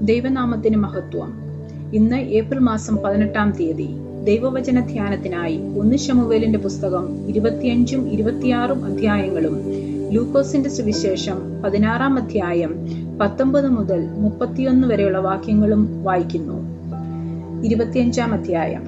ദൈവനാമത്തിന് മഹത്വം. ഇന്ന് ഏപ്രിൽ മാസം 18-ാം തീയതി ദൈവവചന ധ്യാനത്തിനായി 1 ശമൂവേലിന്റെ പുസ്തകം 25ഉം 26ഉം അധ്യായങ്ങളും ലൂക്കോസിന്റെ സുവിശേഷം 16-ാം അധ്യായം 19 മുതൽ 31 വരെയുള്ള വാക്യങ്ങളും വായിക്കുന്നു. 25-ാം അധ്യായം.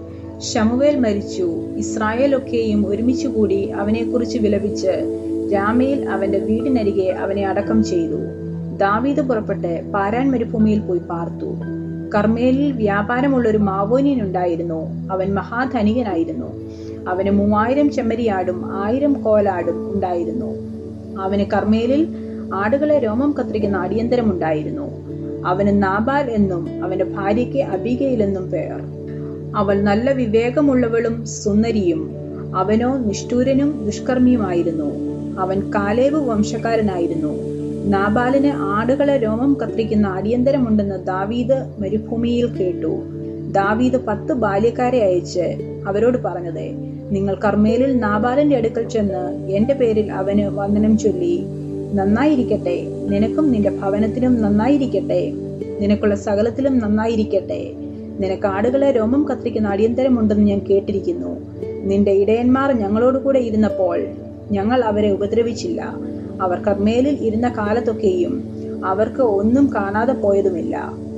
ശമൂവേൽ മരിച്ചു. ഇസ്രായേലൊക്കെയും ഒരുമിച്ചുകൂടി അവനെക്കുറിച്ച് വിലപിച്ച് രാമയിൽ അവന്റെ വീടിനരികെ അവനെ അടക്കം ചെയ്തു. ദാവീദ് പുറപ്പെട്ട് പാരാൻ മരുഭൂമിയിൽ പോയി പാർത്തു. കർമ്മേലിൽ വ്യാപാരമുള്ളൊരു മാവോന്യനുണ്ടായിരുന്നു. അവൻ മഹാധനികനായിരുന്നു. അവന് 3000 ചെമ്മരിയാടും 1000 കോലാടും ഉണ്ടായിരുന്നു. അവന് കർമ്മേലിൽ ആടുകളെ രോമം കത്രിക്കുന്ന അടിയന്തരമുണ്ടായിരുന്നു. അവന് നാബാൽ എന്നും അവന്റെ ഭാര്യയ്ക്ക് അബീഗയിൽ എന്നും പേർ. അവൾ നല്ല വിവേകമുള്ളവളും സുന്ദരിയും. അവനോ നിഷ്ഠൂരനും ദുഷ്കർമ്മിയുമായിരുന്നു. അവൻ കാലേബ് വംശക്കാരനായിരുന്നു. നാബാലിന് ആടുകളെ രോമം കത്രിക്കുന്ന അടിയന്തരമുണ്ടെന്ന് ദാവീദ് മരുഭൂമിയിൽ കേട്ടു. ദാവീദ് 10 ബാല്യക്കാരെ അയച്ച് അവരോട് പറഞ്ഞത്, നിങ്ങൾ കർമ്മേലിൽ നാബാലിന്റെ അടുക്കൽ ചെന്ന് എന്റെ പേരിൽ അവന് വന്ദനം ചൊല്ലി, നന്നായിരിക്കട്ടെ, നിനക്കും നിന്റെ ഭവനത്തിനും നന്നായിരിക്കട്ടെ, നിനക്കുള്ള സകലത്തിലും നന്നായിരിക്കട്ടെ. നിനക്ക് ആടുകളെ രോമം കത്രിക്കുന്ന അടിയന്തരമുണ്ടെന്ന് ഞാൻ കേട്ടിരിക്കുന്നു. നിന്റെ ഇടയന്മാർ ഞങ്ങളോടുകൂടെ ഇരുന്നപ്പോൾ ഞങ്ങൾ അവരെ ഉപദ്രവിച്ചില്ല. അവർ കർമ്മേലിൽ ഇരുന്ന കാലത്തൊക്കെയും അവർക്ക് ഒന്നും കാണാതെ പോയതുമില്ല.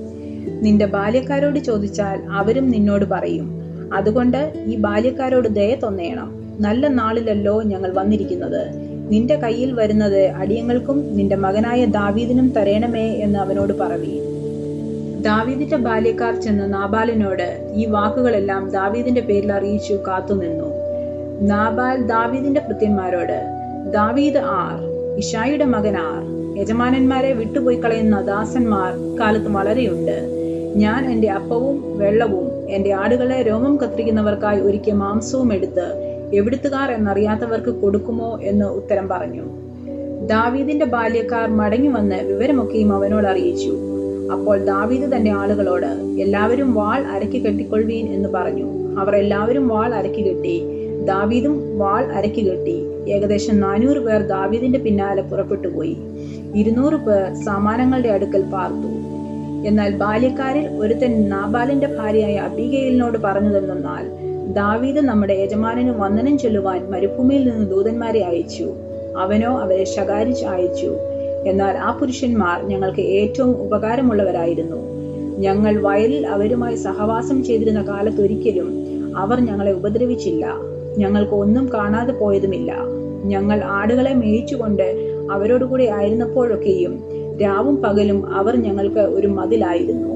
നിന്റെ ബാല്യക്കാരോട് ചോദിച്ചാൽ അവരും നിന്നോട് പറയും. അതുകൊണ്ട് ഈ ബാല്യക്കാരോട് ദയ തോന്നേണം. നല്ല നാളിലല്ലോ ഞങ്ങൾ വന്നിരിക്കുന്നത്. നിന്റെ കയ്യിൽ വരുന്നത് അടിയങ്ങൾക്കും നിന്റെ മകനായ ദാവീദിനും തരേണമേ എന്ന് അവനോട് പറവീൻ. ദാവീദിന്റെ ബാല്യക്കാർ ചെന്ന് നാബാലിനോട് ഈ വാക്കുകളെല്ലാം ദാവീദിന്റെ പേരിൽ അറിയിച്ചു കാത്തുനിന്നു. നാബാൽ ദാവീദിന്റെ ഭൃത്യന്മാരോട്, ദാവീദ് ആർ? ഇശായിയുടെ മകൻ ആർ? യജമാനന്മാരെ വിട്ടുപോയി കളയുന്ന ദാസന്മാർ കാലത്ത് വളരെയുണ്ട്. ഞാൻ എന്റെ അപ്പവും വെള്ളവും എന്റെ ആടുകളെ രോമം കത്രിക്കുന്നവർക്കായി ഒരുക്കിയ മാംസവും എടുത്ത് എവിടുത്തുകാർ എന്നറിയാത്തവർക്ക് കൊടുക്കുമോ എന്ന് ഉത്തരം പറഞ്ഞു. ദാവീദിന്റെ ബാല്യക്കാർ മടങ്ങി വന്ന് വിവരമൊക്കെയും അവനോട് അറിയിച്ചു. അപ്പോൾ ദാവീദ് തന്റെ ആളുകളോട്, എല്ലാവരും വാൾ അരക്കി കെട്ടിക്കൊള്ളുവീൻ എന്ന് പറഞ്ഞു. അവർ എല്ലാവരും വാൾ അരക്കി കെട്ടി. ദാവീദും വാൾ അരക്കി കെട്ടി. ഏകദേശം 400 പേർ ദാവീദിന്റെ പിന്നാലെ പുറപ്പെട്ടുപോയി. 200 പേർ സാമാനങ്ങളുടെ അടുക്കൽ പാർത്തു. എന്നാൽ ബാല്യക്കാരിൽ ഒരുത്തൻ നാബാലിന്റെ ഭാര്യയായ അബീഗയിലിനോട് പറഞ്ഞതെന്നാൽ, ദാവീദ് നമ്മുടെ യജമാനന് വന്ദനം ചൊല്ലുവാൻ മരുഭൂമിയിൽ നിന്ന് ദൂതന്മാരെ അയച്ചു. അവനോ അവരെ ശകാരിച്ച് അയച്ചു. എന്നാൽ ആ പുരുഷന്മാർ ഞങ്ങൾക്ക് ഏറ്റവും ഉപകാരമുള്ളവരായിരുന്നു. ഞങ്ങൾ വയലിൽ അവരുമായി സഹവാസം ചെയ്തിരുന്ന കാലത്തൊരിക്കലും അവർ ഞങ്ങളെ ഉപദ്രവിച്ചില്ല. ഞങ്ങൾക്ക് ഒന്നും കാണാതെ പോയതുമില്ല. ഞങ്ങൾ ആടുകളെ മേയിച്ചുകൊണ്ട് അവരോടുകൂടി ആയിരുന്നപ്പോഴൊക്കെയും രാവും പകലും അവർ ഞങ്ങൾക്ക് ഒരു മതിലായിരുന്നു.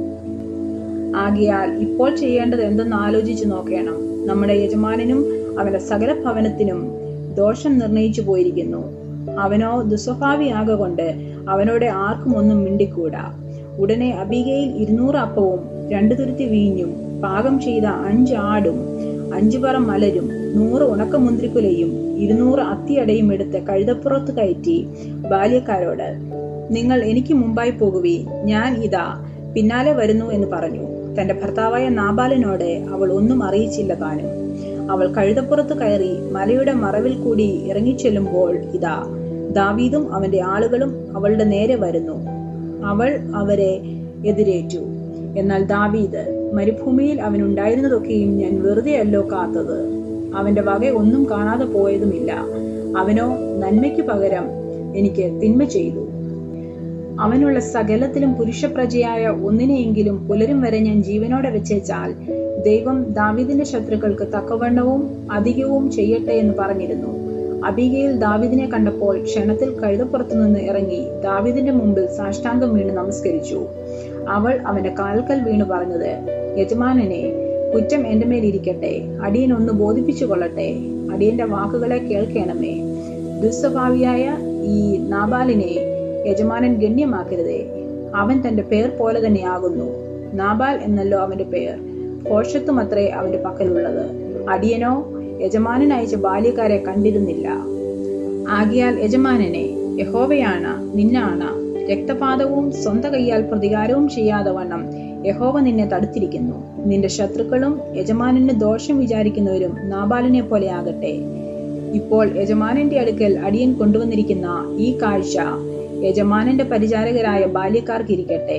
ആകയാൽ ഇപ്പോൾ ചെയ്യേണ്ടത് എന്തെന്ന് ആലോചിച്ചു നോക്കണം. നമ്മുടെ യജമാനനും അവന്റെ സകല ഭവനത്തിനും ദോഷം നിർണയിച്ചു പോയിരിക്കുന്നു. അവനോ ദുസ്വഭാവിയാകൊണ്ട് അവനോട് ആർക്കും ഒന്നും മിണ്ടിക്കൂടാ. ഉടനെ അബീഗയിൽ 200 അപ്പവും 2 തുരുത്തി വീഞ്ഞും പാകം ചെയ്ത 5 ആടും 5 പറ മലരും 100 ഉണക്കമുന്തിരിക്കുലയും 200 അത്തിയടയും എടുത്ത് കഴുതപ്പുറത്ത് കയറ്റി ബാല്യക്കാരോട്, നിങ്ങൾ എനിക്ക് മുമ്പായി പോകുവീ, ഞാൻ ഇതാ പിന്നാലെ വരുന്നു എന്ന് പറഞ്ഞു. തന്റെ ഭർത്താവായ നാബാലിനോട് അവൾ ഒന്നും അറിയിച്ചില്ല താനും. അവൾ കഴുതപ്പുറത്ത് കയറി മലയുടെ മറവിൽ കൂടി ഇറങ്ങിച്ചെല്ലുമ്പോൾ ഇതാ ദാവീദും അവന്റെ ആളുകളും അവളുടെ നേരെ വരുന്നു. അവൾ അവരെ എതിരേറ്റു. എന്നാൽ ദാവീദ്, മരുഭൂമിയിൽ അവനുണ്ടായിരുന്നതൊക്കെയും ഞാൻ വെറുതെയല്ലോ കാത്തത്. അവന്റെ വക ഒന്നും കാണാതെ പോയതുമില്ല. അവനോ നന്മയ്ക്കു പകരം എനിക്ക് തിന്മ ചെയ്തു. അവനുള്ള സകലത്തിലും പുരുഷപ്രജയായ ഒന്നിനെയെങ്കിലും പുലരും വരെ ഞാൻ ജീവനോടെ വെച്ചേച്ചാൽ ദൈവം ദാവീദിന്റെ ശത്രുക്കൾക്ക് തക്കവണ്ണവും അധികവും ചെയ്യട്ടെ എന്ന് പറഞ്ഞിരുന്നു. അബീഗയിൽ ദാവീദിനെ കണ്ടപ്പോൾ ക്ഷണത്തിൽ കഴുതപ്പുറത്തു നിന്ന് ഇറങ്ങി ദാവീദിന്റെ മുമ്പിൽ സാഷ്ടാംഗം വീണ് നമസ്കരിച്ചു. അവൾ അവന്റെ കാൽക്കൽ വീണ് പറഞ്ഞത്, യജമാനനെ, കുറ്റം എന്റെ മേലിരിക്കട്ടെ. അടിയൻ ഒന്ന് ബോധിപ്പിച്ചു കൊള്ളട്ടെ. അടിയന്റെ വാക്കുകളെ കേൾക്കണമേ. ദുസ്വഭാവിയായ ഈ നാബാലിനെ യജമാനൻ ഗണ്യമാക്കരുതേ. അവൻ തന്റെ പേർ പോലെ തന്നെയാകുന്നു. നാബാൽ എന്നല്ലോ അവന്റെ പേർ. ഭോഷത്വമത്രേ അവന്റെ പക്കലുള്ളത്. അടിയനോ യജമാനൻ അയച്ച ബാല്യക്കാരെ കണ്ടിരുന്നില്ല. ആകയാൽ യജമാനനെ, യഹോവയാണ്, നിന്നാണ്. രക്തപാതവും സ്വന്തം കൈയാൽ പ്രതികാരവും ചെയ്യാതെ വണ്ണം യഹോവ നിന്നെ തടുത്തിരിക്കുന്നു. നിന്റെ ശത്രുക്കളും യജമാനന് ദോഷം വിചാരിക്കുന്നവരും നാബാലിനെ പോലെ ആകട്ടെ. ഇപ്പോൾ യജമാനന്റെ അടുക്കൽ അടിയൻ കൊണ്ടുവന്നിരിക്കുന്ന ഈ കാഴ്ച യജമാനന്റെ പരിചാരകരായ ബാല്യക്കാർക്കിരിക്കട്ടെ.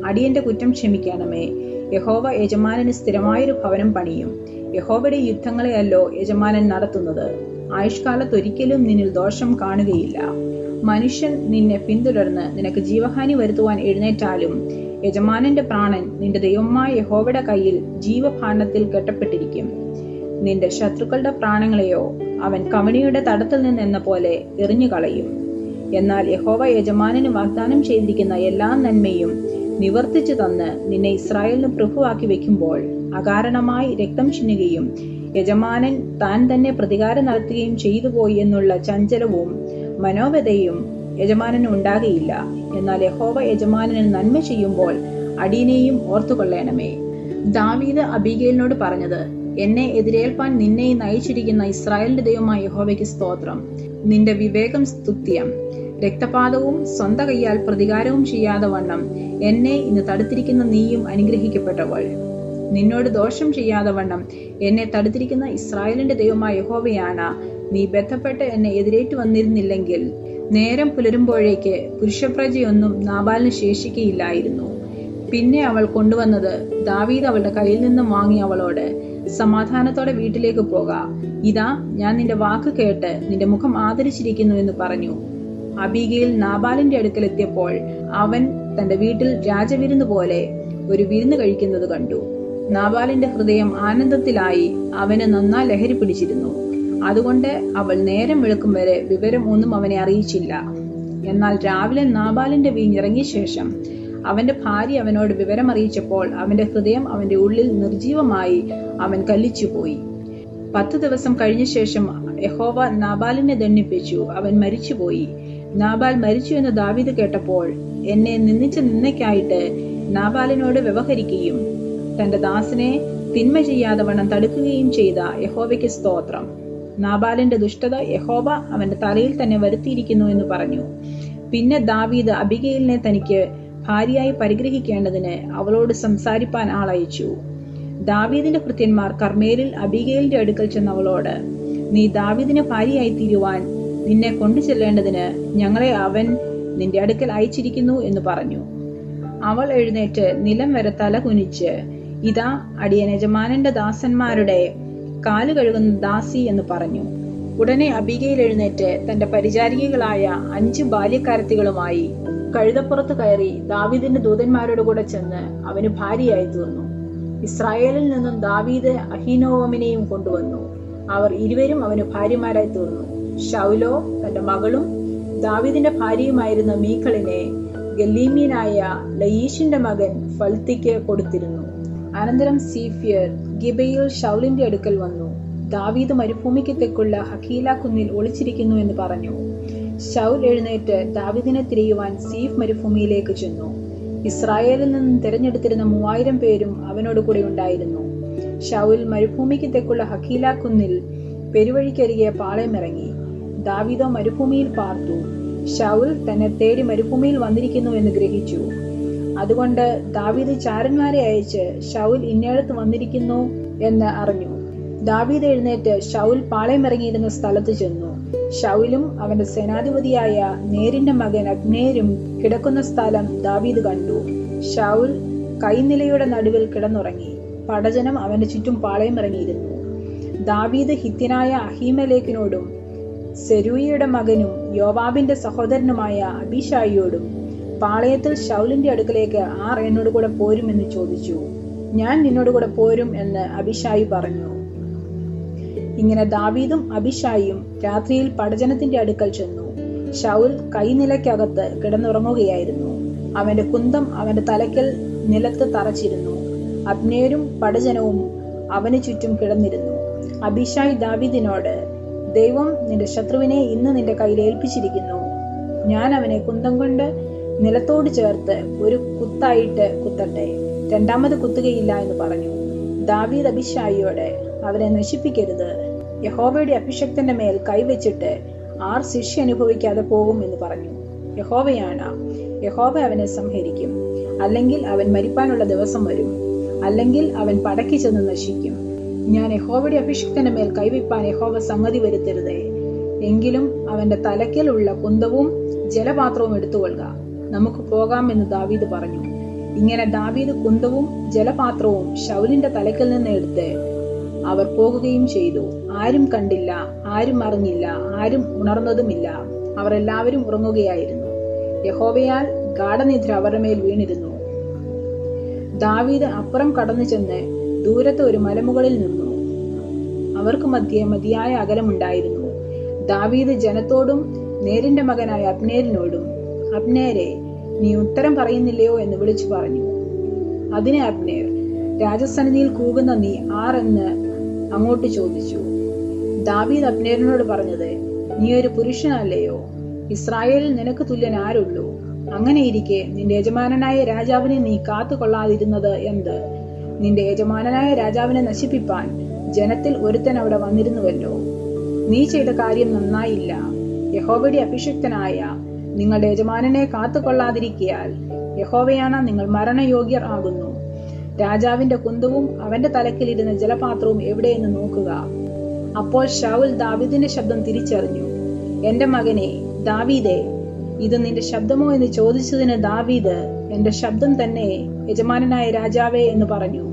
അടിയന്റെ കുറ്റം ക്ഷമിക്കണമേ. യഹോവ യജമാനന് സ്ഥിരമായൊരു ഭവനം പണിയും. യഹോവയുടെ യുദ്ധങ്ങളെയല്ലോ യജമാനൻ നടത്തുന്നത്. ആയുഷ്കാലത്തൊരിക്കലും നിന്നിൽ ദോഷം കാണുകയില്ല. മനുഷ്യൻ നിന്നെ പിന്തുടർന്ന് നിനക്ക് ജീവഹാനി വരുത്തുവാൻ എഴുന്നേറ്റാലും യജമാനന്റെ പ്രാണൻ നിന്റെ ദൈവമായ യഹോവയുടെ കയ്യിൽ ജീവഭാണ്ഡത്തിൽ കെട്ടപ്പെട്ടിരിക്കും. നിന്റെ ശത്രുക്കളുടെ പ്രാണങ്ങളെയോ അവൻ കവണിയുടെ തടത്തിൽ നിന്നെന്ന പോലെ എറിഞ്ഞു കളയും. എന്നാൽ യഹോവ യജമാനന് വാഗ്ദാനം ചെയ്തിരിക്കുന്ന എല്ലാ നന്മയും നിവർത്തിച്ചു തന്ന് നിന്നെ ഇസ്രായേലിന് പ്രഭുവാക്കി വെക്കുമ്പോൾ അകാരണമായി രക്തം ചിന്നുകയും യജമാനൻ താൻ തന്നെ പ്രതികാരം നടത്തുകയും ചെയ്തു പോയി എന്നുള്ള ചഞ്ചലവും മനോവ്യതയും യജമാനന് ഉണ്ടാകയില്ല. എന്നാൽ യഹോവ യജമാനന് നന്മ ചെയ്യുമ്പോൾ അടിയനെയും ഓർത്തുകൊള്ളണമേ. ദാവീദ് അബീഗയിലിനോട് പറഞ്ഞത്: എന്നെ എതിരേൽപ്പാൻ നിന്നെ നയിച്ചിരിക്കുന്ന ഇസ്രായേലിന്റെ ദൈവമായ യഹോവയ്ക്ക് സ്തോത്രം. നിന്റെ വിവേകം സ്തുത്യം. രക്തപാതവും സ്വന്തം കൈയാൽ പ്രതികാരവും ചെയ്യാതെ വണ്ണം എന്നെ ഇന്ന് തടുത്തിരിക്കുന്ന നീയും അനുഗ്രഹിക്കപ്പെട്ടവൾ. നിന്നോട് ദോഷം ചെയ്യാതെ വണ്ണം എന്നെ തടുത്തിരിക്കുന്ന ഇസ്രായേലിന്റെ ദൈവമായ യഹോവയാണ്. നീ ബന്ധപ്പെട്ട് എന്നെ എതിരേറ്റു വന്നിരുന്നില്ലെങ്കിൽ നേരം പുലരുമ്പോഴേക്ക് പുരുഷപ്രജയൊന്നും നാബാലിന് ശേഷിക്കയില്ലായിരുന്നു. പിന്നെ അവൾ കൊണ്ടുവന്നത് ദാവീദ് അവളുടെ കയ്യിൽ നിന്നും വാങ്ങി അവളോട്: സമാധാനത്തോടെ വീട്ടിലേക്ക് പോക. ഇതാ, ഞാൻ നിന്റെ വാക്ക് കേട്ട് നിന്റെ മുഖം ആദരിച്ചിരിക്കുന്നു എന്ന് പറഞ്ഞു. അബീഗയിൽ നാബാലിന്റെ അടുക്കൽ എത്തിയപ്പോൾ അവൻ തന്റെ വീട്ടിൽ രാജവിരുന്ന് പോലെ ഒരു വിരുന്ന് കഴിക്കുന്നത് കണ്ടു. നാബാലിന്റെ ഹൃദയം ആനന്ദത്തിലായി, അവന് നന്നാ ലഹരി പിടിച്ചിരുന്നു. അതുകൊണ്ട് അവൾ നേരം വെളുക്കും വരെ വിവരം ഒന്നും അവനെ അറിയിച്ചില്ല. എന്നാൽ രാവിലെ നാബാലിന്റെ വീഞ്ഞിറങ്ങിയ ശേഷം അവന്റെ ഭാര്യ അവനോട് വിവരം അറിയിച്ചപ്പോൾ അവന്റെ ഹൃദയം അവന്റെ ഉള്ളിൽ നിർജീവമായി അവൻ കല്ലിച്ചുപോയി. 10 ദിവസം കഴിഞ്ഞ ശേഷം യഹോവ നാബാലിനെ ദണ്ഡിപ്പിച്ചു, അവൻ മരിച്ചുപോയി. നാബാൽ മരിച്ചു എന്ന് ദാവീദ് കേട്ടപ്പോൾ എന്നെ നിന്ദിച്ച നിന്നയ്ക്കായിട്ട് നാബാലിനോട് വ്യവഹരിക്കുകയും തന്റെ ദാസനെ തിന്മ ചെയ്യാതെ വണ്ണം തടുക്കുകയും ചെയ്ത യഹോവയ്ക്ക് സ്തോത്രം. നാബാലിന്റെ ദുഷ്ടത യഹോവ അവന്റെ തലയിൽ തന്നെ വരുത്തിയിരിക്കുന്നു എന്ന് പറഞ്ഞു. പിന്നെ ദാവീദ് അബിഗയിലിനെ തനിക്ക് ഭാര്യയായി പരിഗ്രഹിക്കേണ്ടതിന് അവളോട് സംസാരിപ്പാൻ ആളയച്ചു. ദാവീദിന്റെ ഭൃത്യന്മാർ കർമ്മേലിൽ അബിഗയിലിന്റെ അടുക്കൽ ചെന്ന് അവളോട്: നീ ദാവീദിന് ഭാര്യയായി തീരുവാൻ നിന്നെ കൊണ്ടു ചെല്ലേണ്ടതിന് ഞങ്ങളെ അവൻ നിന്റെ അടുക്കൽ അയച്ചിരിക്കുന്നു എന്ന് പറഞ്ഞു. അവൾ എഴുന്നേറ്റ് നിലം വരെ തല കുനിച്ച്: ഇതാ, അടിയൻ യജമാനന്റെ ദാസന്മാരുടെ കാലു കഴുകുന്ന ദാസി എന്ന് പറഞ്ഞു. ഉടനെ അബിഗയിൽ എഴുന്നേറ്റ് തന്റെ പരിചാരികകളായ 5 ബാല്യക്കാരത്തികളുമായി കഴുതപ്പുറത്ത് കയറി ദാവീദിന്റെ ദൂതന്മാരോട് കൂടെ ചെന്ന് അവന് ഭാര്യയായി തീർന്നു. ഇസ്രായേലിൽ നിന്നും ദാവീദ് അഹീനോവമിനെയും കൊണ്ടുവന്നു. അവർ ഇരുവരും അവന് ഭാര്യമാരായി തീർന്നു. ശൗലോ തന്റെ മകളും ദാവീദിന്റെ ഭാര്യയുമായിരുന്ന മീഖളിനെ ഗലീമ്യനായ ലയീഷിന്റെ മകൻ ഫൽത്തിക്ക് കൊടുത്തിരുന്നു. അനന്തരം സീഫിയർ ഗിബയിൽ ശൗലിന്റെ അടുക്കൽ വന്നു. ദാവീദ് മരുഭൂമിക്ക് തെക്കുള്ള ഹക്കീല കുന്നിൽ ഒളിച്ചിരിക്കുന്നു എന്ന് പറഞ്ഞു. ശൗൽ എഴുന്നേറ്റ് ദാവീദിനെ തിരയുവാൻ സീഫ് മരുഭൂമിയിലേക്ക് ചെന്നു. ഇസ്രായേലിൽ നിന്നും തിരഞ്ഞെടുത്തിരുന്ന 3000 പേരും അവനോട് കൂടെ ഉണ്ടായിരുന്നു. ശൗൽ മരുഭൂമിക്ക് തെക്കുള്ള ഹക്കീല കുന്നിൽ പെരുവഴിക്കരികെ പാളയമിറങ്ങി. ദാവീദോ മരുഭൂമിയിൽ പാർത്തു. ശൗൽ തന്നെ തേടി മരുഭൂമിയിൽ വന്നിരിക്കുന്നു എന്ന് ഗ്രഹിച്ചു. അതുകൊണ്ട് ദാവീദ് ചാരന്മാരെ അയച്ച് ശൗൽ ഇന്നേടത്ത് വന്നിരിക്കുന്നു എന്ന് അറിഞ്ഞു. ദാവീദ് എഴുന്നേറ്റ് ശൗൽ പാളയമിറങ്ങിയിരുന്ന സ്ഥലത്ത് ചെന്നു. ശൗലും അവന്റെ സേനാധിപതിയായ നേരിന്റെ മകൻ അബ്നേരും കിടക്കുന്ന സ്ഥലം ദാവീദ് കണ്ടു. ശൗൽ കൈനിലയുടെ നടുവിൽ കിടന്നുറങ്ങി. പടജനം അവന്റെ ചുറ്റും പാളയമിറങ്ങിയിരുന്നു. ദാവീദ് ഹിത്യനായ അഹീമേലെക്കിനോടും സെരൂയയുടെ മകനും യോവാബിന്റെ സഹോദരനുമായ അബീശായിയോടും പാളയത്തിൽ ശൗലിന്റെ അടുക്കലേക്ക് ആർ എന്നോട് കൂടെ പോരുമെന്ന് ചോദിച്ചു. ഞാൻ നിന്നോട് കൂടെ പോരും എന്ന് അബീശായി പറഞ്ഞു. ഇങ്ങനെ ദാവീദും അബീശായിയും രാത്രിയിൽ പടജനത്തിന്റെ അടുക്കൽ ചെന്നു. ശൗൽ കൈനിലയ്ക്കകത്ത് കിടന്നുറങ്ങുകയായിരുന്നു. അവന്റെ കുന്തം അവന്റെ തലയ്ക്കൽ നിലത്ത് തറച്ചിരുന്നു. അബ്നേരും പടജനവും അവന് ചുറ്റും കിടന്നിരുന്നു. അബീശായി ദാവീദിനോട്: ദൈവം നിന്റെ ശത്രുവിനെ ഇന്ന് നിന്റെ കയ്യിൽ ഏൽപ്പിച്ചിരിക്കുന്നു. ഞാൻ അവനെ കുന്തം കൊണ്ട് നിലത്തോട് ചേർത്ത് ഒരു കുത്തായിട്ട് കുത്തട്ടെ, രണ്ടാമത് കുത്തുകയില്ല എന്ന് പറഞ്ഞു. ദാവീദ് അബീശായിയോട്: അവനെ നശിപ്പിക്കരുത്. യഹോവയുടെ അഭിഷക്തന്റെ മേൽ കൈവച്ചിട്ട് ആർ ശിക്ഷ അനുഭവിക്കാതെ പോകും എന്ന് പറഞ്ഞു. യഹോവയാണ്, യഹോവ അവനെ സംഹരിക്കും. അല്ലെങ്കിൽ അവൻ മരിപ്പാനുള്ള ദിവസം വരും. അല്ലെങ്കിൽ അവൻ പടക്കി ചെന്ന് നശിക്കും. ഞാൻ യഹോവയുടെ അഭിഷക്തന്റെ മേൽ കൈവയ്പാൻ യഹോവ സംഗതി വരുത്തരുതേ. എങ്കിലും അവന്റെ തലയ്ക്കൽ ഉള്ള കുന്തവും ജലപാത്രവും എടുത്തുകൊള്ളുക, നമുക്ക് പോകാം എന്ന് ദാവീദ് പറഞ്ഞു. ഇങ്ങനെ ദാവീദ് കുന്തവും ജലപാത്രവും ശൗലിന്റെ തലയ്ക്കൽ നിന്ന് എടുത്ത് അവർ പോകുകയും ചെയ്തു. ആരും കണ്ടില്ല, ആരും അറിഞ്ഞില്ല, ആരും ഉണർന്നതുമില്ല. അവർ എല്ലാവരും ഉറങ്ങുകയായിരുന്നു. യഹോവയാൽ ഗാഢനിദ്ര അവരുടെ മേൽ വീണിരുന്നു. ദാവീദ് അപ്പുറം കടന്നു ചെന്ന് ദൂരത്ത് ഒരു മലമുകളിൽ നിന്നു. അവർക്ക് മധ്യേ മതിയായ അകലമുണ്ടായിരുന്നു. ദാവീദ് ജനത്തോടും നേരിന്റെ മകനായ അബ്നേരിനോടും, അബ്നേരെ, നീ ഉത്തരം പറയുന്നില്ലയോ എന്ന് വിളിച്ചു പറഞ്ഞു. അതിന് അബ്നേർ, രാജസന്നിധിയിൽ കൂകുന്ന നീ ആർ എന്ന് അങ്ങോട്ട് ചോദിച്ചു. ദാവീദ് അബ്നേരിനോട് പറഞ്ഞത്, നീ ഒരു പുരുഷനല്ലയോ? ഇസ്രായേലിൽ നിനക്ക് തുല്യൻ ആരുള്ളൂ? അങ്ങനെയിരിക്കെ നിന്റെ യജമാനനായ രാജാവിനെ നീ കാത്തുകൊള്ളാതിരുന്നത് എന്ത്? നിന്റെ യജമാനനായ രാജാവിനെ നശിപ്പിപ്പാൻ ജനത്തിൽ ഒരുത്തൻ അവിടെ വന്നിരുന്നുവല്ലോ. നീ ചെയ്ത കാര്യം നന്നായില്ല. യഹോവയുടെ അഭിഷിക്തനായ നിങ്ങളുടെ യജമാനനെ കാത്തുകൊള്ളാതിരിക്കയാൽ യഹോവയാണ് നിങ്ങൾ മരണയോഗ്യർ ആകുന്നു. രാജാവിന്റെ കുന്തവും അവന്റെ തലക്കിലിരുന്ന ജലപാത്രവും എവിടെയെന്ന് നോക്കുക. അപ്പോൾ ശൗൽ ദാവീദിന്റെ ശബ്ദം തിരിച്ചറിഞ്ഞു. എന്റെ മകനെ ദാവീദേ, ഇത് നിന്റെ ശബ്ദമോ എന്ന് ചോദിച്ചതിന് ദാവീദ്, എന്റെ ശബ്ദം തന്നെ യജമാനനായ രാജാവേ എന്ന് പറഞ്ഞു.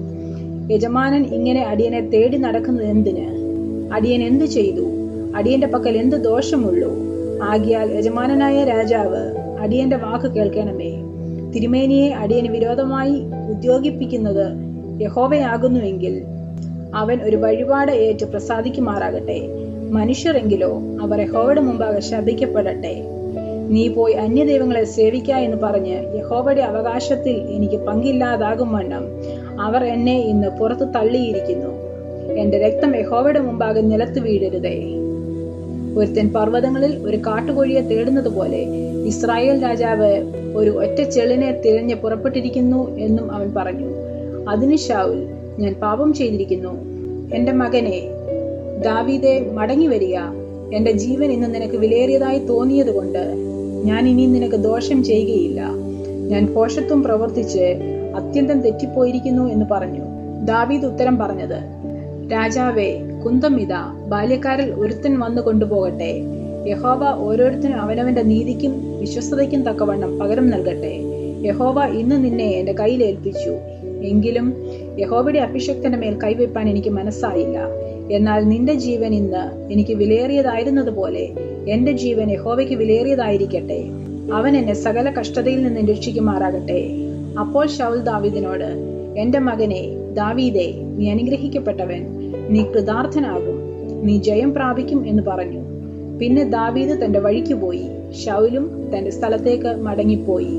യജമാനൻ ഇങ്ങനെ അടിയനെ തേടി നടക്കുന്നത് എന്തിന്? അടിയൻ എന്തു ചെയ്തു? അടിയന്റെ പക്കൽ എന്ത് ദോഷമുള്ളൂ? ആകിയാൽ യജമാനനായ രാജാവ് അടിയന്റെ വാക്ക് കേൾക്കണമേ. തിരുമേനിയെ അടിയന് വിരോധമായി ഉദ്യോഗിപ്പിക്കുന്നത് യഹോവയാകുന്നുവെങ്കിൽ അവൻ ഒരു വഴിപാട് ഏറ്റ് പ്രസാദിക്കുമാറാകട്ടെ. മനുഷ്യരെങ്കിലോ അവർ യഹോവയുടെ മുമ്പാകെ ശപിക്കപ്പെടട്ടെ. നീ പോയി അന്യദൈവങ്ങളെ സേവിക്ക എന്ന് പറഞ്ഞ് യഹോവയുടെ അവകാശത്തിൽ എനിക്ക് പങ്കില്ലാതാകും വണ്ണം അവർ എന്നെ ഇന്ന് പുറത്തു തള്ളിയിരിക്കുന്നു. എന്റെ രക്തം യഹോവയുടെ മുമ്പാകെ നിലത്ത് വീഴരുതേ. ഒരുത്തൻ പർവ്വതങ്ങളിൽ ഒരു കാട്ടുകോഴിയെ തേടുന്നത് പോലെ ഇസ്രായേൽ രാജാവ് ഒരു ഒറ്റ ചെളിനെ തിരഞ്ഞ് പുറപ്പെട്ടിരിക്കുന്നു എന്നും അവൻ പറഞ്ഞു. അതിന് ശൗൽ, ഞാൻ പാപം ചെയ്തിരിക്കുന്നു. എന്റെ മകനെ ദാവീദേ, മടങ്ങി വരിക. എന്റെ ജീവൻ ഇന്ന് നിനക്ക് വിലയേറിയതായി തോന്നിയത് കൊണ്ട് ഞാൻ ഇനി നിനക്ക് ദോഷം ചെയ്യുകയില്ല. ഞാൻ ഭോഷത്വം പ്രവർത്തിച്ച് അത്യന്തം തെറ്റിപ്പോയിരിക്കുന്നു എന്ന് പറഞ്ഞു. ദാവീദ് ഉത്തരം പറഞ്ഞത്, രാജാവേ, കുന്തം ഇതാ, ബാല്യക്കാരിൽ ഒരുത്തൻ വന്നു കൊണ്ടുപോകട്ടെ. യഹോവ ഓരോരുത്തരും അവനവന്റെ നീതിക്കും വിശ്വസ്തതയ്ക്കും തക്കവണ്ണം പകരം നൽകട്ടെ. യഹോവ ഇന്ന് നിന്നെ എന്റെ കയ്യിൽ ഏൽപ്പിച്ചു. എങ്കിലും യഹോവയുടെ അഭിഷക്തന്റെ മേൽ കൈവയ്പാൻ എനിക്ക് മനസ്സായില്ല. എന്നാൽ നിന്റെ ജീവൻ ഇന്ന് എനിക്ക് വിലയേറിയതായിരുന്നതുപോലെ എന്റെ ജീവൻ യഹോവയ്ക്ക് വിലയേറിയതായിരിക്കട്ടെ. അവൻ എന്നെ സകല കഷ്ടതയിൽ നിന്ന് രക്ഷിക്കുമാറാകട്ടെ. അപ്പോൾ ശൗൽ ദാവീദിനോട്, എന്റെ മകനെ ദാവീദേ, നീ അനുഗ്രഹിക്കപ്പെട്ടവൻ, നീ കൃതാർത്ഥനാകും, നീ ജയം പ്രാപിക്കും എന്ന് പറഞ്ഞു. പിന്നെ ദാവീദ് തന്റെ വഴിക്ക് പോയി. ശൗലും തന്റെ സ്ഥലത്തേക്ക് മടങ്ങിപ്പോയി.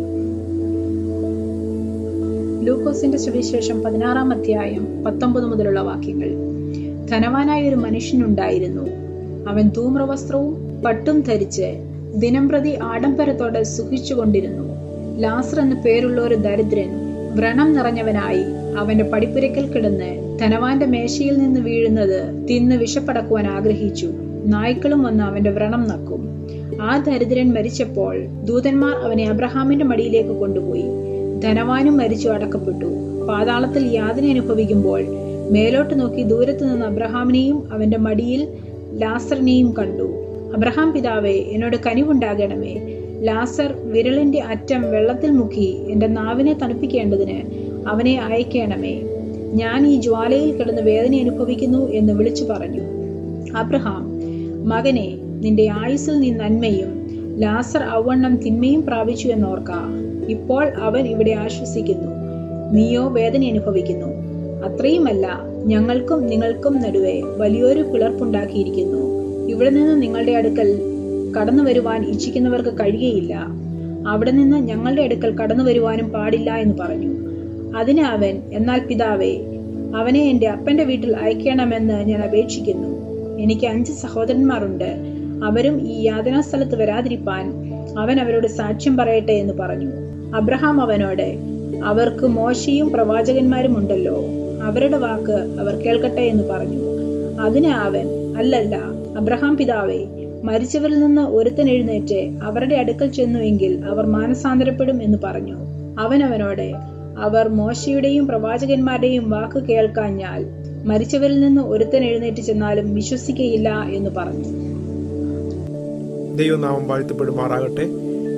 ലൂക്കോസിന്റെ സുവിശേഷം 16-ാം അധ്യായം 19 മുതലുള്ള വാക്യങ്ങൾ. ധനവാനായ ഒരു മനുഷ്യനുണ്ടായിരുന്നു. അവൻ ധൂമ്രവസ്ത്രവും പട്ടും ധരിച്ച് ദിനംപ്രതി ആഡംബരത്തോടെ സുഖിച്ചുകൊണ്ടിരുന്നു. ലാസർ എന്നു പേരുള്ള ഒരു ദരിദ്രൻ വ്രണം നിറഞ്ഞവനായി അവന്റെ പടിപ്പുരയ്ക്കൽ കിടന്ന് ധനവാന്റെ മേശയിൽ നിന്ന് വീഴുന്നത് തിന്ന് വിശപ്പടക്കുവാൻ ആഗ്രഹിച്ചു. നായ്ക്കളും വന്ന് അവന്റെ വ്രണം നക്കും. ആ ദരിദ്രൻ മരിച്ചപ്പോൾ ദൂതന്മാർ അവനെ അബ്രഹാമിന്റെ മടിയിലേക്ക് കൊണ്ടുപോയി. ധനവാനും മരിച്ചു അടക്കപ്പെട്ടു. പാതാളത്തിൽ യാതന അനുഭവിക്കുമ്പോൾ മേലോട്ട് നോക്കി ദൂരത്ത് നിന്ന് അബ്രഹാമിനെയും അവന്റെ മടിയിൽ ലാസറിനെയും കണ്ടു. അബ്രഹാം പിതാവേ, എന്നോട് കനിവുണ്ടാകണമേ. ലാസർ വിരലിന്റെ അറ്റം വെള്ളത്തിൽ മുക്കി എന്റെ നാവിനെ തണുപ്പിക്കേണ്ടതിന് അവനെ അയക്കണമേ. ഞാൻ ഈ ജ്വാലയിൽ കിടന്ന് വേദന അനുഭവിക്കുന്നു എന്ന് വിളിച്ചു പറഞ്ഞു. അബ്രഹാം, മകനെ, നിന്റെ ആയുസ്സിൽ നീ നന്മയും ലാസർ അവണ്ണം തിന്മയും പ്രാപിച്ചു എന്നോർക്ക. ഇപ്പോൾ അവൻ ഇവിടെ ആശ്വസിക്കുന്നു, നീയോ വേദന അനുഭവിക്കുന്നു. അത്രയുമല്ല, ഞങ്ങൾക്കും നിങ്ങൾക്കും നടുവേ വലിയൊരു പിളർപ്പുണ്ടാക്കിയിരിക്കുന്നു. ഇവിടെ നിന്ന് നിങ്ങളുടെ അടുക്കൽ കടന്നു വരുവാൻ ഇച്ഛിക്കുന്നവർക്ക് കഴിയുകയില്ല. അവിടെ നിന്ന് ഞങ്ങളുടെ അടുക്കൽ കടന്നു വരുവാനും പാടില്ല എന്ന് പറഞ്ഞു. അതിന് അവൻ, എന്നാൽ പിതാവേ, അവനെ എന്റെ അപ്പന്റെ വീട്ടിൽ അയക്കണമെന്ന് ഞാൻ അപേക്ഷിക്കുന്നു. എനിക്ക് 5 സഹോദരന്മാരുണ്ട്. അവരും ഈ യാതനാ സ്ഥലത്ത് വരാതിരിപ്പാൻ അവൻ അവരോട് സാക്ഷ്യം പറയട്ടെ എന്ന് പറഞ്ഞു. അബ്രഹാം അവനോട്, അവർക്ക് മോശയും പ്രവാചകന്മാരും ഉണ്ടല്ലോ, അവരുടെ വാക്ക് അവർ കേൾക്കട്ടെ എന്ന് പറഞ്ഞു. അതിന് അവൻ, അല്ലല്ല അബ്രഹാം പിതാവേ, മരിച്ചവരിൽ നിന്ന് ഒരുത്തൻ എഴുന്നേറ്റ് അവരുടെ അടുക്കൽ ചെന്നുവെങ്കിൽ അവർ മാനസാന്തരപ്പെടും എന്ന് പറഞ്ഞു. അവൻ അവനോട്, അവർ മോശയുടെയും പ്രവാചകന്മാരുടെയും വാക്ക് കേൾക്കാഞ്ഞാൽ മരിച്ചവരിൽ നിന്ന് ഒരുത്തൻ എഴുന്നേറ്റ് ചെന്നാലും വിശ്വസിക്കയില്ല എന്ന് പറഞ്ഞു. ദൈവനാമം വാഴ്ത്തപ്പെടുമാറാകട്ടെ.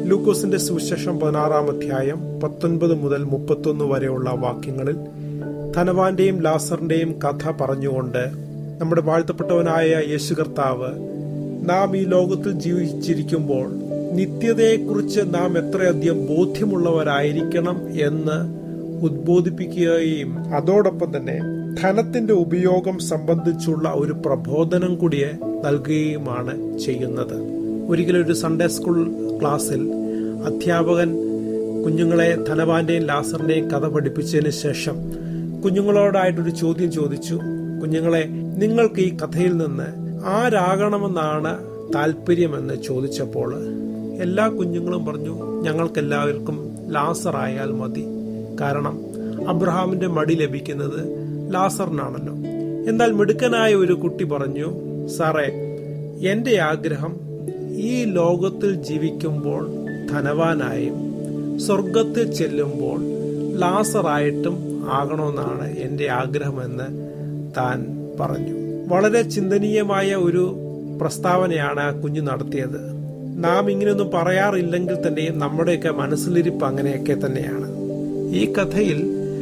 ലൂക്കോസിന്റെ സുവിശേഷം 16-ാം അധ്യായം 19 മുതൽ 31 വരെയുള്ള വാക്യങ്ങളിൽ ധനവാന്റെയും ലാസറിന്റെയും കഥ പറഞ്ഞുകൊണ്ട് നമ്മുടെ വാഴ്ത്തപ്പെട്ടവനായ യേശു കർത്താവ് നാം ഈ ലോകത്തിൽ ജീവിച്ചിരിക്കുമ്പോൾ നിത്യതയെക്കുറിച്ച് നാം എത്രയധികം ബോധ്യമുള്ളവരായിരിക്കണം എന്ന് ഉദ്ബോധിപ്പിക്കുകയും അതോടൊപ്പം തന്നെ ധനത്തിന്റെ ഉപയോഗം സംബന്ധിച്ചുള്ള ഒരു പ്രബോധനം കൂടി നൽകുകയുമാണ് ചെയ്യുന്നത്. ഒരിക്കലും ഒരു സൺഡേ സ്കൂൾ ക്ലാസ്സിൽ അധ്യാപകൻ കുഞ്ഞുങ്ങളെ ധനവാന്റെയും ലാസറിന്റെയും കഥ പഠിപ്പിച്ചതിന് ശേഷം കുഞ്ഞുങ്ങളോടായിട്ടൊരു ചോദ്യം ചോദിച്ചു. കുഞ്ഞുങ്ങളെ, നിങ്ങൾക്ക് ഈ കഥയിൽ നിന്ന് ആരാകണമെന്നാണ് താല്പര്യമെന്ന് ചോദിച്ചപ്പോൾ എല്ലാ കുഞ്ഞുങ്ങളും പറഞ്ഞു, ഞങ്ങൾക്കെല്ലാവർക്കും ലാസർ ആയാൽ മതി. കാരണം അബ്രഹാമിന്റെ മടി ലഭിക്കുന്നത് ലാസറിനാണല്ലോ. എന്നാൽ മിടുക്കനായ ഒരു കുട്ടി പറഞ്ഞു, സാറേ, എന്റെ ആഗ്രഹം ഈ ലോകത്തിൽ ജീവിക്കുമ്പോൾ ധനവാനായും സ്വർഗത്തിൽ ചെല്ലുമ്പോൾ ലാസറായിട്ടും ആകണമെന്നാണ് എന്റെ ആഗ്രഹമെന്ന് താൻ പറഞ്ഞു. വളരെ ചിന്തനീയമായ ഒരു പ്രസ്താവനയാണ് ആ കുഞ്ഞു നടത്തിയത്. നാം ഇങ്ങനെയൊന്നും പറയാറില്ലെങ്കിൽ തന്നെയും നമ്മുടെയൊക്കെ മനസ്സിലിരിപ്പ് അങ്ങനെയൊക്കെ തന്നെയാണ്. ഈ കഥയിൽ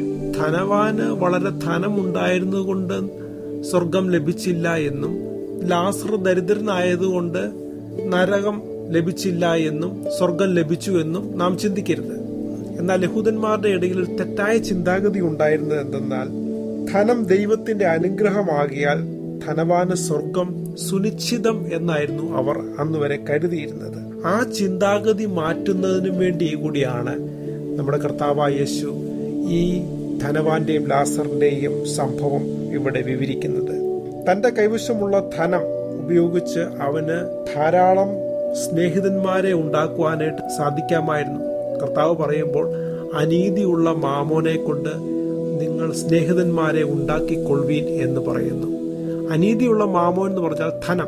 ധനവാന് വളരെ ധനമുണ്ടായിരുന്നുകൊണ്ട് സ്വർഗം ലഭിച്ചില്ല എന്നും ലാസർ ദരിദ്രനായതുകൊണ്ട് നരകം ലഭിച്ചില്ല എന്നും സ്വർഗം ലഭിച്ചു എന്നും നാം ചിന്തിക്കരുത്. എന്നാൽ യഹൂദന്മാരുടെ ഇടയിൽ ഒരു തെറ്റായ ചിന്താഗതി ഉണ്ടായിരുന്നത് എന്തെന്നാൽ, ധനം ദൈവത്തിന്റെ അനുഗ്രഹമാകിയാൽ ധനവാന് സ്വർഗം സുനിശ്ചിതം എന്നായിരുന്നു അവർ അന്നുവരെ കരുതിയിരുന്നത്. ആ ചിന്താഗതി മാറ്റുന്നതിനു വേണ്ടി കൂടിയാണ് നമ്മുടെ കർത്താവായ യേശു ഈ ധനവാന്റെയും ലാസറിന്റെയും സംഭവം ഇവിടെ വിവരിക്കുന്നത്. തന്റെ കൈവശമുള്ള ധനം ഉപയോഗിച്ച് അവന് ധാരാളം സ്നേഹിതന്മാരെ ഉണ്ടാക്കുവാനായിട്ട് സാധിക്കാമായിരുന്നു. കർത്താവ് പറയുമ്പോൾ, അനീതിയുള്ള മാമോനെ കൊണ്ട് നിങ്ങൾ സ്നേഹിതന്മാരെ ഉണ്ടാക്കിക്കൊള്ളുവീൻ എന്ന് പറയുന്നു. അനീതിയുള്ള മാമോൻ എന്ന് പറഞ്ഞാൽ ധനം.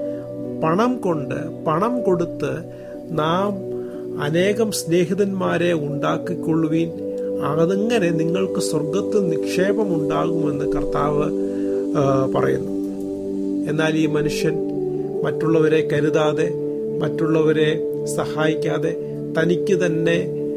പണം കൊടുത്ത് നാം അനേകം സ്നേഹിതന്മാരെ ഉണ്ടാക്കിക്കൊള്ളുവീൻ, അതങ്ങനെ നിങ്ങൾക്ക് സ്വർഗത്തിൽ നിക്ഷേപം ഉണ്ടാകുമെന്ന് കർത്താവ് പറയുന്നു. എന്നാൽ ഈ മനുഷ്യൻ മറ്റുള്ളവരെ കരുതാതെ, മറ്റുള്ളവരെ സഹായിക്കാതെ തനിക്ക് തന്നെ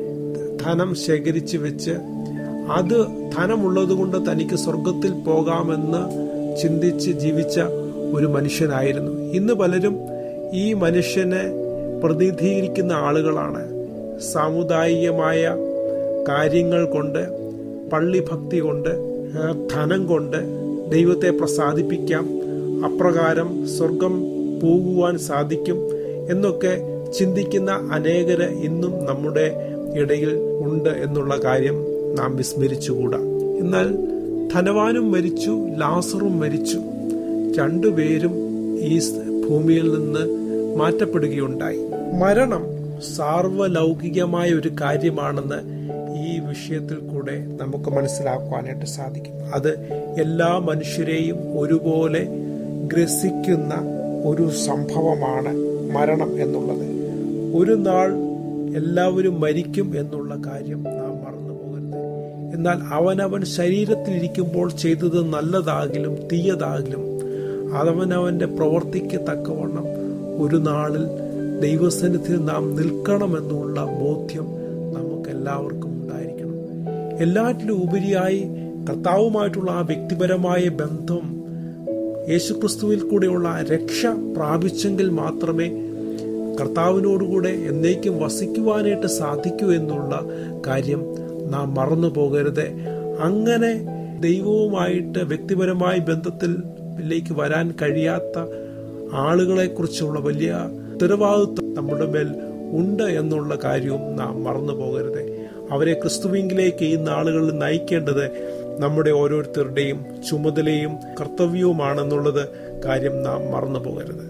ധനം ശേഖരിച്ചു വെച്ച് അത് ധനമുള്ളത് കൊണ്ട് തനിക്ക് സ്വർഗത്തിൽ പോകാമെന്ന് ചിന്തിച്ച് ജീവിച്ച ഒരു മനുഷ്യനായിരുന്നു. ഇന്ന് പലരും ഈ മനുഷ്യനെ പ്രതിനിധീകരിക്കുന്ന ആളുകളാണ്. സാമുദായികമായ കാര്യങ്ങൾ കൊണ്ട്, പള്ളിഭക്തി കൊണ്ട്, ധനം കൊണ്ട് ദൈവത്തെ പ്രസാദിപ്പിക്കാം, അപ്രകാരം സ്വർഗം പോകുവാൻ സാധിക്കും എന്നൊക്കെ ചിന്തിക്കുന്ന അനേകര് ഇന്നും നമ്മുടെ ഇടയിൽ ഉണ്ട് എന്നുള്ള കാര്യം നാം വിസ്മരിച്ചുകൂടാ. എന്നാൽ ധനവാനും മരിച്ചു, ലാസറും മരിച്ചു. രണ്ടുപേരും ഈ ഭൂമിയിൽ നിന്ന് മാറ്റപ്പെടുകയുണ്ടായി. മരണം സാർവലൗകികമായ ഒരു കാര്യമാണെന്ന് ഈ വിഷയത്തിൽ കൂടെ നമുക്ക് മനസ്സിലാക്കുവാനായിട്ട് സാധിക്കും. അത് എല്ലാ മനുഷ്യരെയും ഒരുപോലെ ഗ്രസിക്കുന്ന ഒരു സംഭവമാണ് മരണം എന്നുള്ളത്. ഒരു നാൾ എല്ലാവരും മരിക്കും എന്നുള്ള കാര്യം നാം മറന്നു പോകരുത്. എന്നാൽ അവനവൻ ശരീരത്തിലിരിക്കുമ്പോൾ ചെയ്തത് നല്ലതാകിലും തീയതാകിലും അവനവന്റെ പ്രവൃത്തിക്ക് തക്കവണ്ണം ഒരു നാളിൽ ദൈവസന്നിധിയിൽ നാം നിൽക്കണമെന്നുള്ള ബോധ്യം നമുക്ക് എല്ലാവർക്കും ഉണ്ടായിരിക്കണം. എല്ലാറ്റിലും ഉപരിയായി കർത്താവുമായിട്ടുള്ള ആ വ്യക്തിപരമായ ബന്ധം, യേശുക്രിസ്തുവിൽ കൂടെയുള്ള രക്ഷ പ്രാപിച്ചെങ്കിൽ മാത്രമേ കർത്താവിനോടുകൂടെ എന്നേക്കും വസിക്കുവാനായിട്ട് സാധിക്കൂ എന്നുള്ള കാര്യം നാം മറന്നു പോകരുത്. അങ്ങനെ ദൈവവുമായിട്ട് വ്യക്തിപരമായ ബന്ധത്തിലേക്ക് വരാൻ കഴിയാത്ത ആളുകളെ കുറിച്ചുള്ള വലിയ ഉത്തരവാദിത്വം നമ്മുടെ മേൽ ഉണ്ട് എന്നുള്ള കാര്യവും നാം മറന്നു പോകരുത്. അവരെ ക്രിസ്തുവിലേക്ക് ഈ നാളുകളിൽ നയിക്കേണ്ടത് നമ്മുടെ ഓരോരുത്തരുടെയും ചുമതലയും കർത്തവ്യവുമാണെന്നുള്ളത് കാര്യം നാം മറന്നു പോകരുത്.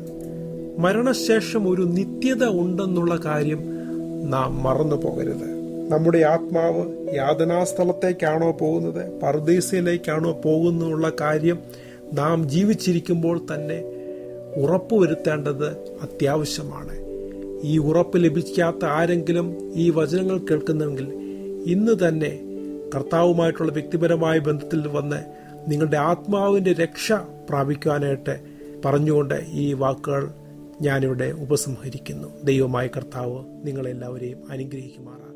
മരണശേഷം ഒരു നിത്യത ഉണ്ടെന്നുള്ള കാര്യം നാം മറന്നു പോകരുത്. നമ്മുടെ ആത്മാവ് യാതനാസ്ഥലത്തേക്കാണോ പോകുന്നത്, പർദീസയിലേക്കാണോ പോകുന്നുള്ള കാര്യം നാം ജീവിച്ചിരിക്കുമ്പോൾ തന്നെ ഉറപ്പുവരുത്തേണ്ടത് അത്യാവശ്യമാണ്. ഈ ഉറപ്പ് ലഭിക്കാത്ത ആരെങ്കിലും ഈ വചനങ്ങൾ കേൾക്കുന്നെങ്കിൽ ഇന്ന് തന്നെ കർത്താവുമായിട്ടുള്ള വ്യക്തിപരമായ ബന്ധത്തിൽ വന്ന് നിങ്ങളുടെ ആത്മാവിന്റെ രക്ഷ പ്രാപിക്കാനായിട്ട് പറഞ്ഞുകൊണ്ട് ഈ വാക്കുകൾ ഞാനിവിടെ ഉപസംഹരിക്കുന്നു. ദൈവമായ കർത്താവ് നിങ്ങളെല്ലാവരെയും അനുഗ്രഹിക്കുമാറാകട്ടെ.